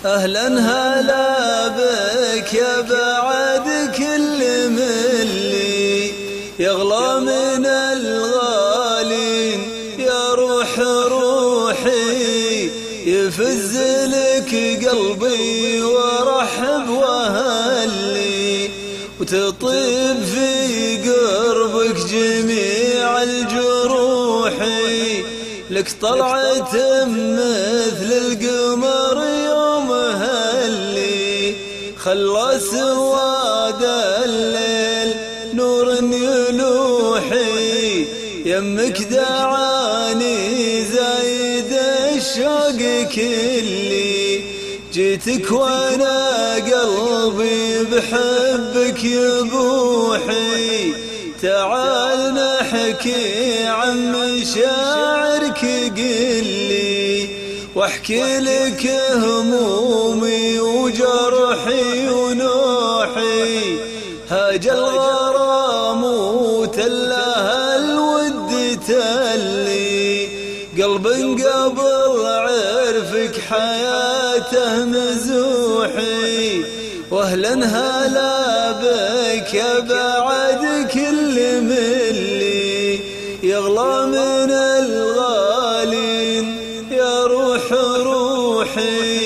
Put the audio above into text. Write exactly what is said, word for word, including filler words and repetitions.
أهلا هلا بك يا بعد كل ملي يغلى من الغالين، يا روح روحي يفز لك قلبي وارحب واهلي، وتطيب في قربك جميع الجروحي، لك طلعة مثل القمر يوم هلي، خلى سواد الليل نور يلوحي، يمك دعاني زايد الشوق كلي، جيتك وانا قلبي بحبك يبوحي، تعال نحكي عن مشاعرك قلي، واحكي لك همومي وجرحي ونوحي، هاج الغرام وتلها الود تلي، قلب قبل عرفك حياته مزوحي، واهلا هلا بك يا بعد كل ملي يغلى من الغالين، يا روح روحي.